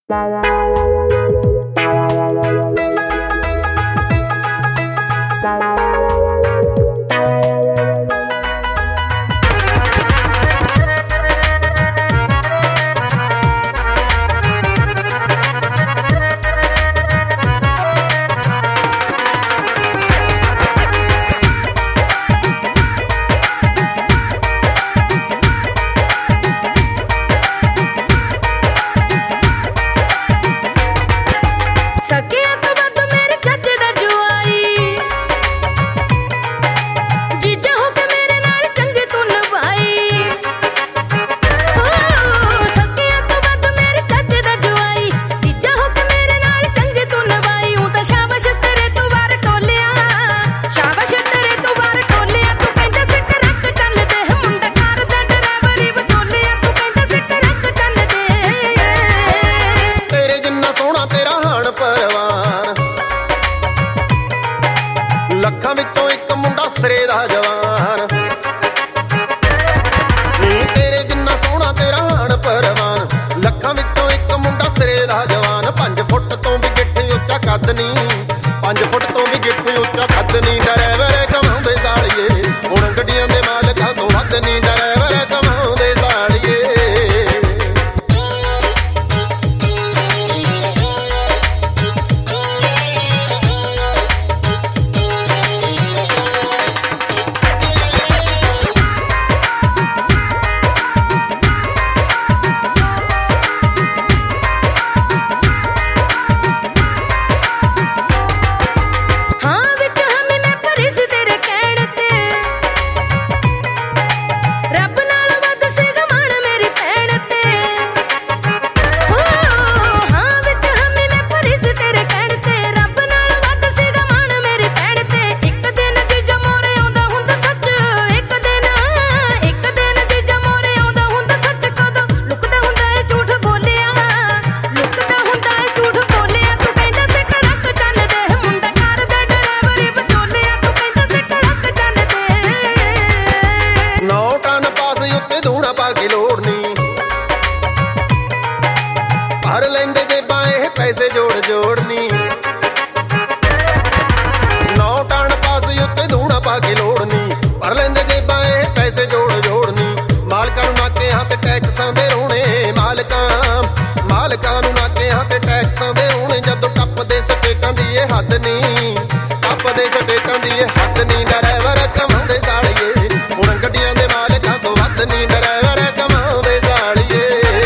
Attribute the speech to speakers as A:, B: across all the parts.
A: ਲੱਖਾਂ ਵਿੱਚੋਂ ਇੱਕ ਮੁੰਡਾ ਸਿਰੇ ਦਾ ਜਵਾਨ ਨੀ ਤੇਰੇ ਜਿੰਨਾ ਸੋਹਣਾ ਤੇਰਾ ਹਾਣ ਪਰਵਾਨ। ਲੱਖਾਂ ਵਿੱਚੋਂ ਇੱਕ ਮੁੰਡਾ ਸਿਰੇ ਦਾ ਜਵਾਨ। 5 ਫੁੱਟ ਤੋਂ ਵੀ ਗਿੱਠ ਉੱਚਾ ਕੱਦ ਨੀ 5 ਫੁੱਟ ਤੋਂ ਵੀ ਗਿੱਠ ਉੱਚਾ ਕੱਦ ਨੀ। ਡਰਾਈਵਰ ਕਮਾਉਂਦੇ ਸਾਲੀਏ ਹੁਣ ਗੱਡੀਆਂ ਦੇ ਮਾਲਕਾਂ ਤੋਂ ਵੱਧ ਨੀ। ਡਰਾਈਵਰ ਕਮਾਉਂਦੇ ਸਾਲੀਏ। ਭਰ ਲੈਂਦੇ ਜੇਬਾਂ ਇਹ ਪੈਸੇ ਜੋੜ ਜੋੜਨੀ। 9 ਟਨ ਪਾਸ ਉੱਤੇ ਧੂਣਾ ਪਾ ਕੇ ਲੋੜਨੀ। ਭਰ ਲੈਂਦੇ ਜੇਬਾਂ ਇਹ ਪੈਸੇ ਜੋੜ ਜੋੜਨੀ। ਮਾਲਕਾਂ ਨੂੰ ਨਾਕਿਆਂ ਤੇ ਟੈਕਸਾਂ ਦੇ ਰੋਣੇ। ਮਾਲਕਾਂ ਨੂੰ ਨਾਕਿਆਂ ਤੇ ਟੈਕਸਾਂ ਦੇ ਰੋਣੇ। ਜਦੋਂ ਟੱਪਦੇ ਸਟੇਟਾਂ ਦੀ ਇਹ ਹੱਦ ਨੀ ਟੱਪਦੇ ਸਟੇਟਾਂ ਦੀ ਇਹ ਹੱਦ ਨੀ। ਡਰਾਈਵਰ ਕਮਾਉਂਦੇ ਸਾਲੀਏ ਹੁਣ ਗੱਡੀਆਂ ਦੇ ਮਾਲਕਾਂ ਤੋਂ ਵੱਧ ਨੀ। ਡਰਾਈਵਰ ਕਮਾਉਂਦੇ ਸਾਲੀਏ।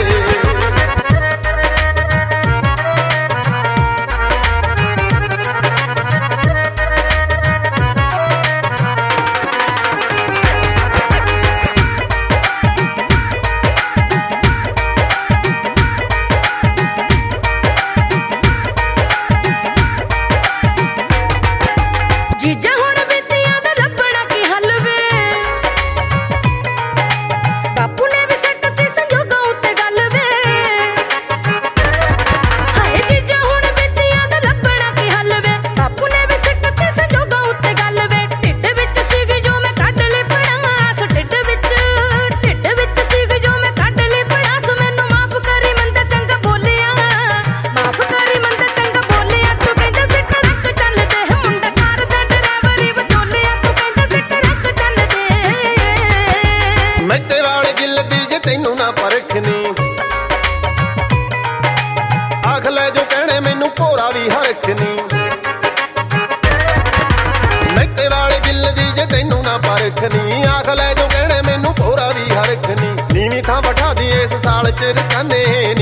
B: ਜੀਜਾ ਹੁਣ ਵਿੱਤੀਆਂ ਦਾ ਲੱਭਣਾ ਕੀ ਹੱਲ ਵੇ। ਬਾਪੂ ਨੇ ਵੀ ਸੱਟਤੀ ਸੰਜੋਗਾਂ ਉੱਤੇ ਗੱਲ ਵੇ। ਹਾਏ ਜੀਜਾ ਹੁਣ ਵਿੱਤੀਆਂ ਦਾ ਲੱਭਣਾ ਕੀ ਹੱਲ ਵੇ। ਬਾਪੂ ਨੇ ਵੀ ਸੱਟਤੀ ਸੰਜੋਗਾਂ ਉੱਤੇ ਗੱਲ ਵੇ। ਢਿੱਡ ਵਿੱਚ ਸੀਗੀ ਜੋ ਮੈਂ ਕੱਢ ਲਈ ਭੜਾਸ। ਢਿੱਡ ਵਿੱਚ ਸੀਗੀ ਜੋ ਮੈਂ ਕੱਢ ਲਈ ਭੜਾਸ। ਮੈਨੂੰ ਮਾਫ ਕਰੀ ਮੰਦਾ ਚੰਗਾ ਬੋਲਿਆ। ਮਾਫ ਕਰੀ ਮੰਦਾ ਚੰਗਾ ਬੋਲਿਆ। ਤੂੰ ਕਹਿੰਦਾ ਸਿੱਟ ਰੱਖ ਚੱਲਦੇ ਮੁੰਡਾ ਕਰਦਾ ਡਰਾਈਵਰੀ ਬਚੋਲਿਆ। ਤੂੰ ਕਹਿੰਦਾ ਸਿੱਟ ਰੱਖ ਚੱਲਦੇ।
A: ਮੈਤੇ ਵਾਲੇ ਗਿੱਲ ਦੀ ਜੇ ਤੈਨੂੰ ਨਾ ਪਰਖਣੀ। ਆਖ ਲੈ ਜੋ ਕਹਿਣੇ ਮੈਨੂੰ ਭੋਰਾ ਵੀ ਹਰਖਣੀ। ਮੈਤੇ ਵਾਲੇ ਗਿੱਲ ਦੀ ਜੇ ਤੈਨੂੰ ਨਾ ਪਰਖਣੀ। ਆਖ ਲੈ ਜੋ ਕਹਿਣੇ ਮੈਨੂੰ ਭੋਰਾ ਵੀ ਹਰਖਣੀ। ਨੀਵੀਂ ਥਾਂ ਬਿਠਾ ਦੀ ਇਸ ਸਾਲ ਚ ਰਕਾਨੇ।